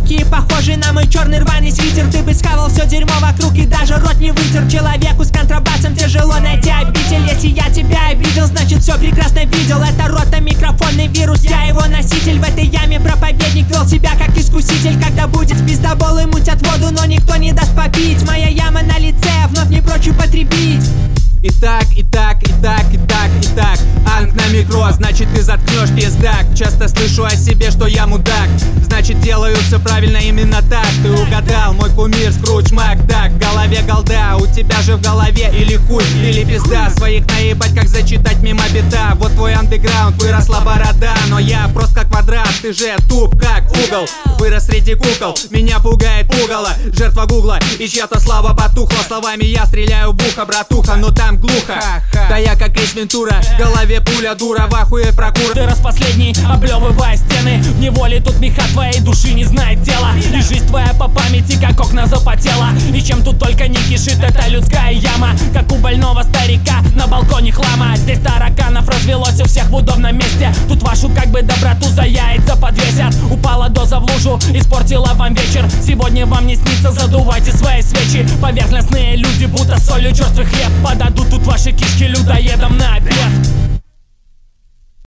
руки, похожий на мой черный рваный свитер. Ты бы схавал все дерьмо вокруг и даже рот не вытер. Человеку с контрабасом тяжело найти обитель. Если я тебя обидел, значит все прекрасно видел. Это рота, микрофонный вирус, я его носитель. В этой яме проповедник вел себя как искуситель. Когда будет пиздоболы мутят воду, но никто не даст попить. Моя яма на лице, вновь не прочь употребить. Итак, Анг на микро, значит ты заткнешь пиздак. Часто слышу о себе, что я мудак, значит делаю все правильно именно так. Ты угадал, мой кумир Скрудж Макдак. В голове голда, у тебя же в голове или хуй, или пизда. Своих наебать, как зачитать мимо бита. Вот твой андеграунд, выросла борода, но я прост как квадрат, ты же туп как угол. Вырос среди кукол, меня пугает пугало. Жертва гугла, и чья-то слава потухла. Словами я стреляю в ухо, братуха, но там глухо. Да я как Эйс Вентура, в голове пуля дура, в ахуе прокура. Ты раз последний, облевывая стены. В неволе тут меха твоей души не знает тела. И жизнь твоя по памяти, как окна запотела. И чем тут только не кишит эта людская яма. Как у больного старика на балконе хлама. Здесь тараканов развелось у всех в удобном месте. Тут вашу как бы доброту за яйца подвесят. Упала доза в лужу, испортила вам вечер. Сегодня вам не снится, задувайте свои свечи. Поверхностные люди, будто солью черствый хлеб. Подадут тут ваши кишки людоедам на обед.